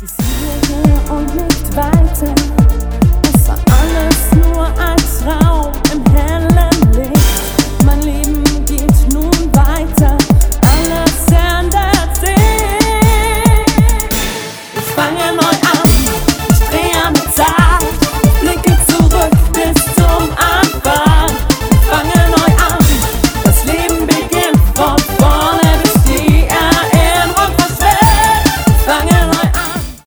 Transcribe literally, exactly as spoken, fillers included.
Bis hierher und nicht weiter. Es war alles nur ein Traum im hellen